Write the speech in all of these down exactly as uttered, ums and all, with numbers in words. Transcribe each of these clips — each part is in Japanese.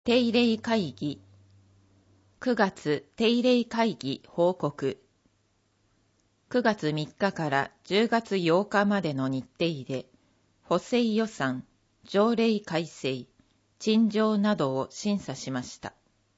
定例会議。くがつ定例会議報告。くがつみっかからじゅうがつようかまでの日程で、補正予算、条例改正、陳情などを審査しました。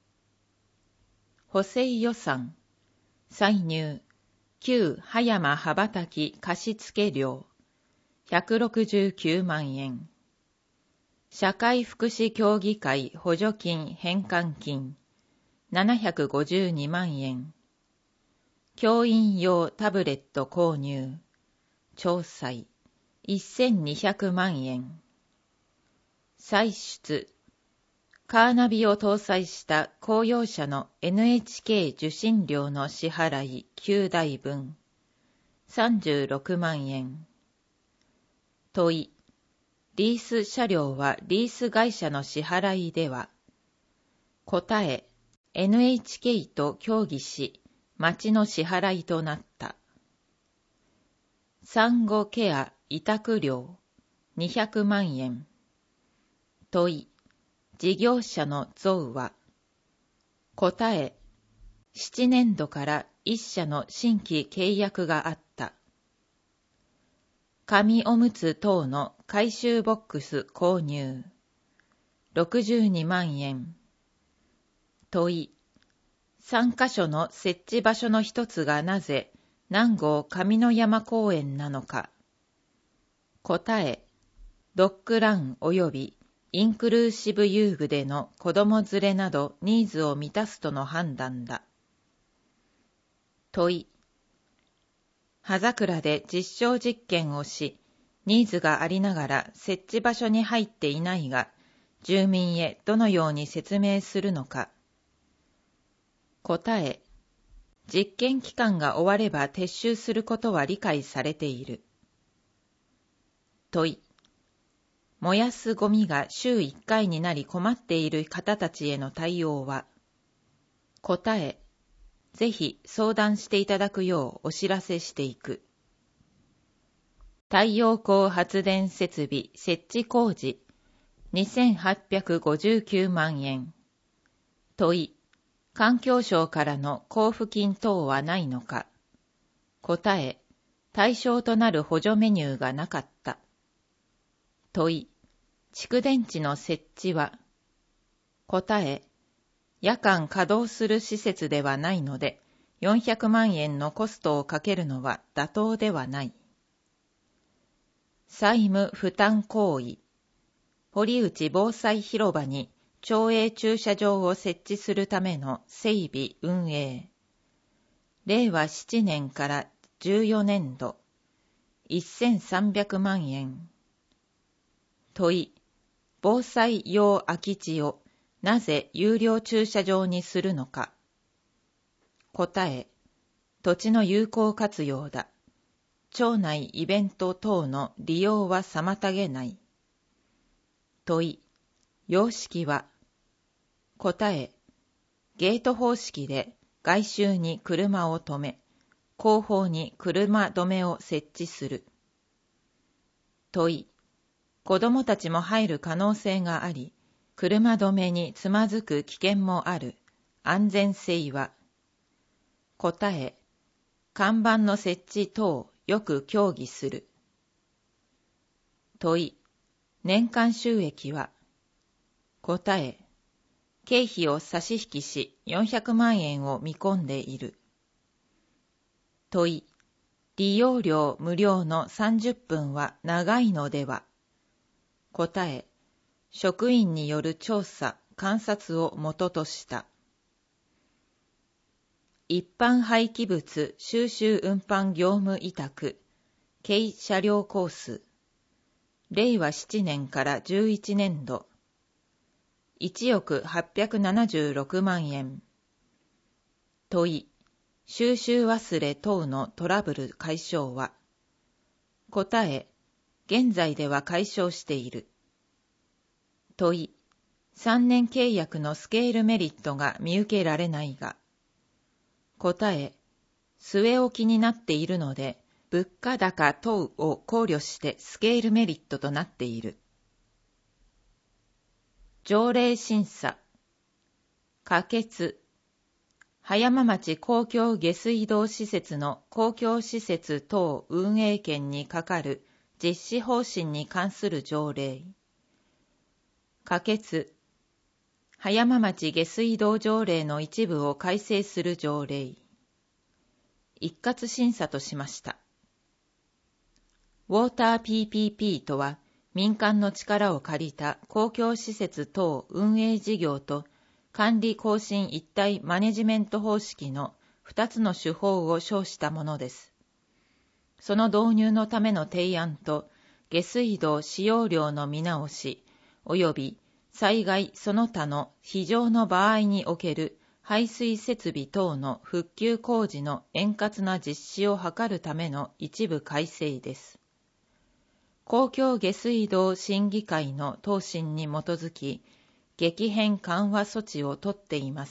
補正予算、歳入、旧葉山羽ばたき貸付料、ひゃくろくじゅうきゅうまんえん。社会福祉協議会補助金返還金、ななひゃくごじゅうにまんえん。教員用タブレット購入、調剤、せんにひゃくまんえん。歳出、カーナビを搭載した公用車の エヌエイチケー 受信料の支払いきゅうだいぶん、さんじゅうろくまんえん。問い、リース車両はリース会社の支払いでは、答え、エヌエイチケー と協議し、町の支払いとなった。産後ケア委託料にひゃくまんえん。問い、事業者の増は、答え、しちねんどからいっ社の新規契約があった。紙おむつ等の回収ボックス購入、ろくじゅうにまんえん。問い、さんかしょの設置場所の一つがなぜ南郷上の山公園なのか。答え、ドッグラン及びインクルーシブ遊具での子供連れなどニーズを満たすとの判断だ。問い、葉桜で実証実験をし、ニーズがありながら設置場所に入っていないが、住民へどのように説明するのか。答え、実験期間が終われば撤収することは理解されている。問い、燃やすゴミが週いっかいになり困っている方たちへの対応は。答え、ぜひ相談していただくようお知らせしていく。太陽光発電設備設置工事、にせんはっぴゃくごじゅうきゅうまんえん。問い、環境省からの交付金等はないのか。答え、対象となる補助メニューがなかった。問い、蓄電池の設置は。答え、夜間稼働する施設ではないので、よんひゃくまんえんのコストをかけるのは妥当ではない。債務負担行為。堀内防災広場に町営駐車場を設置するための整備運営。れいわななねんからじゅうよねんど、せんさんびゃくまんえん。問い、防災用空き地をなぜ有料駐車場にするのか。答え、土地の有効活用だ。町内イベント等の利用は妨げない。問い、様式は。答え、ゲート方式で外周に車を止め、後方に車止めを設置する。問い、子供たちも入る可能性があり、車止めにつまずく危険もある。安全性は。答え、看板の設置等よく協議する。問い、年間収益は。答え、経費を差し引きしよんひゃくまんえんを見込んでいる。問い、利用料無料のさんじゅっぷんは長いのでは。答え、職員による調査、観察を元とした。一般廃棄物収集運搬業務委託、軽車両コース。れいわななねんからじゅういちねんど、いちおくはっぴゃくななじゅうろくまんえん。問い、収集忘れ等のトラブル解消は。答え、現在では解消している。問い、さんねん契約のスケールメリットが見受けられないが。答え、据え置きになっているので、物価高等を考慮してスケールメリットとなっている。条例審査、 可決。葉山町公共下水道施設の公共施設等運営権にかかる実施方針に関する条例。可決。葉山町下水道条例の一部を改正する条例。一括審査としました。ウォーター ピーピーピー とは、民間の力を借りた公共施設等運営事業と管理更新一体マネジメント方式の二つの手法を称したものです。その導入のための提案と、下水道使用量の見直し、及び災害その他の非常の場合における排水設備等の復旧工事の円滑な実施を図るための一部改正です。公共下水道審議会の答申に基づき、激変緩和措置をとっています。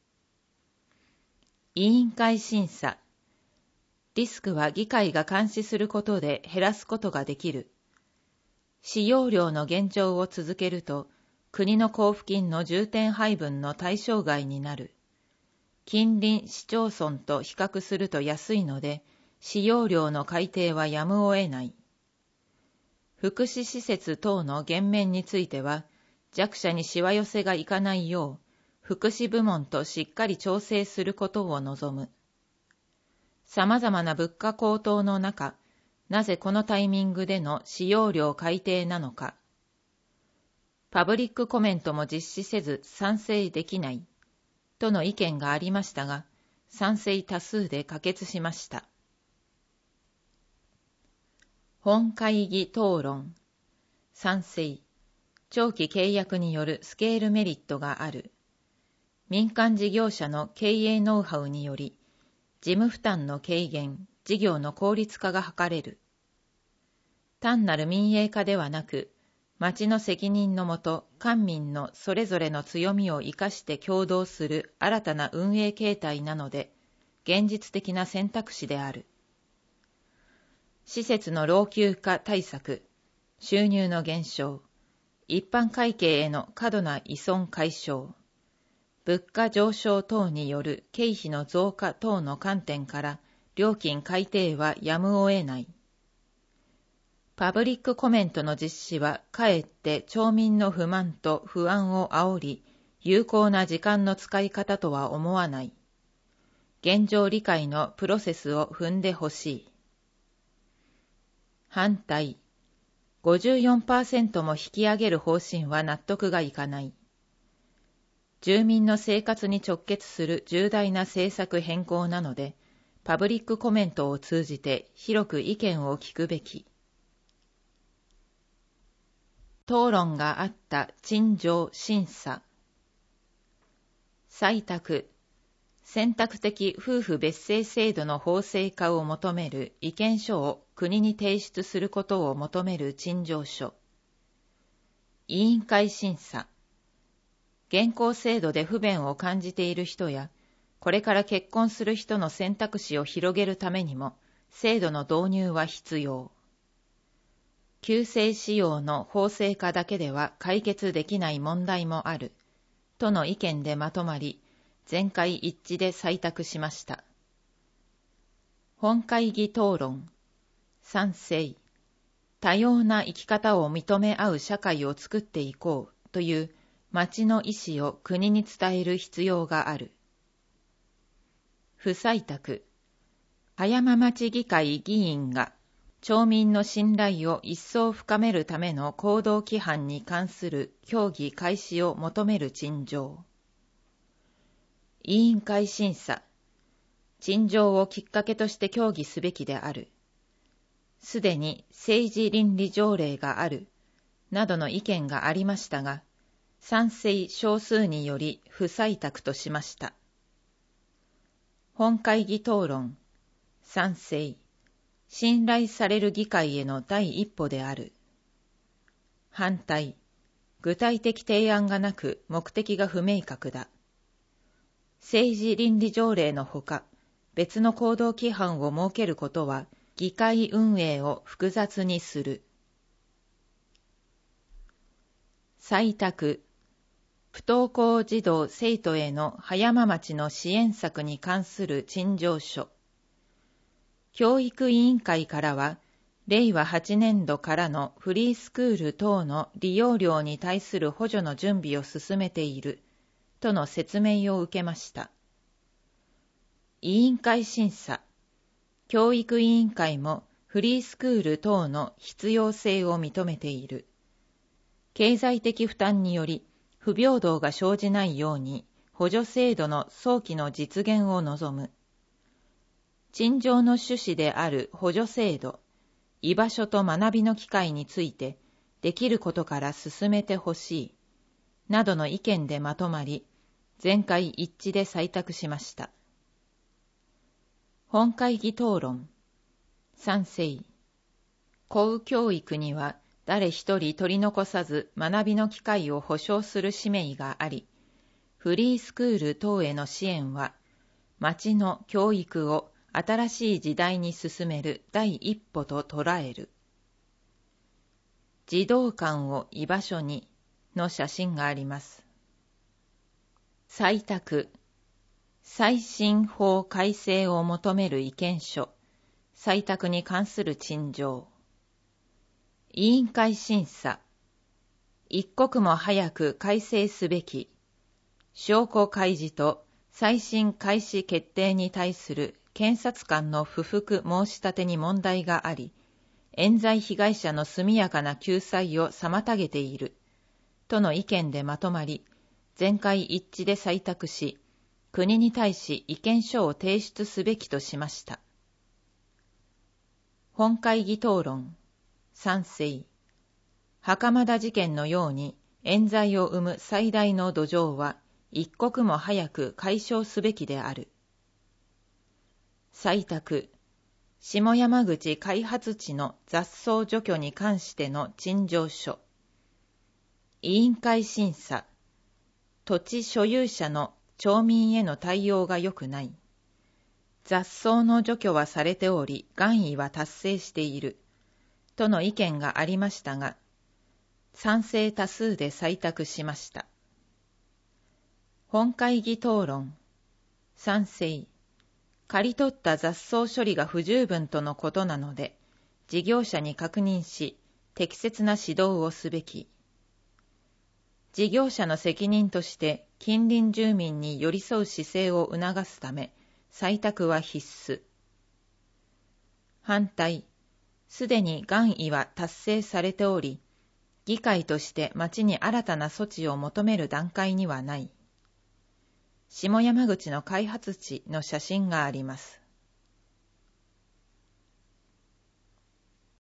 委員会審査。リスクは議会が監視することで減らすことができる。使用量の減少を続けると、国の交付金の重点配分の対象外になる。近隣市町村と比較すると安いので、使用量の改定はやむを得ない。福祉施設等の減免については、弱者にしわ寄せがいかないよう、福祉部門としっかり調整することを望む。様々な物価高騰の中、なぜこのタイミングでの使用量改定なのか。パブリックコメントも実施せず賛成できない、との意見がありましたが、賛成多数で可決しました。本会議討論。賛成。長期契約によるスケールメリットがある。民間事業者の経営ノウハウにより、事務負担の軽減、事業の効率化が図れる。単なる民営化ではなく、町の責任のもと、官民のそれぞれの強みを生かして協働する新たな運営形態なので、現実的な選択肢である。施設の老朽化対策、収入の減少、一般会計への過度な依存解消、物価上昇等による経費の増加等の観点から料金改定はやむを得ない。パブリックコメントの実施はかえって町民の不満と不安を煽り、有効な時間の使い方とは思わない。現状理解のプロセスを踏んでほしい。反対。ごじゅうよんパーセント も引き上げる方針は納得がいかない。住民の生活に直結する重大な政策変更なので、パブリックコメントを通じて広く意見を聞くべき。討論があった陳情審査。採択。選択的夫婦別姓制度の法制化を求める意見書を国に提出することを求める陳情書。委員会審査。現行制度で不便を感じている人や、これから結婚する人の選択肢を広げるためにも、制度の導入は必要。旧姓使用の法制化だけでは解決できない問題もある、との意見でまとまり、全会一致で採択しました。本会議討論。賛成。多様な生き方を認め合う社会を作っていこうという町の意思を国に伝える必要がある。不採択。葉山町議会議員が町民の信頼を一層深めるための行動規範に関する協議開始を求める陳情。委員会審査。陳情をきっかけとして協議すべきである。すでに政治倫理条例がある、などの意見がありましたが、賛成少数により不採択としました。本会議討論。賛成。信頼される議会への第一歩である。反対。具体的提案がなく目的が不明確だ。政治倫理条例のほか、別の行動規範を設けることは、議会運営を複雑にする。採択。 不登校児童生徒への葉山町の支援策に関する陳情書。教育委員会からは、れいわはちねんどからのフリースクール等の利用料に対する補助の準備を進めている、との説明を受けました。委員会審査。教育委員会もフリースクール等の必要性を認めている。経済的負担により不平等が生じないように補助制度の早期の実現を望む。陳情の趣旨である補助制度、居場所と学びの機会についてできることから進めてほしい、などの意見でまとまり、全会一致で採択しました。本会議討論。賛成。校教育には誰一人取り残さず学びの機会を保障する使命があり、フリースクール等への支援は、町の教育を新しい時代に進める第一歩と捉える。児童館を居場所にの写真があります。採択。再審法改正を求める意見書。採択に関する陳情。委員会審査。一刻も早く改正すべき。証拠開示と再審開始決定に対する検察官の不服申し立てに問題があり、冤罪被害者の速やかな救済を妨げている、との意見でまとまり、全会一致で採択し、国に対し意見書を提出すべきとしました。本会議討論。賛成。袴田事件のように冤罪を生む最大の土壌は一刻も早く解消すべきである。採択。下山口開発地の雑草除去に関しての陳情書。委員会審査。土地所有者の町民への対応が良くない。雑草の除去はされており、願意は達成している。との意見がありましたが、賛成多数で採択しました。本会議討論。賛成。刈り取った雑草処理が不十分とのことなので、事業者に確認し、適切な指導をすべき。事業者の責任として近隣住民に寄り添う姿勢を促すため、採択は必須。反対。すでに願意は達成されており、議会として町に新たな措置を求める段階にはない。下山口の開発地の写真があります。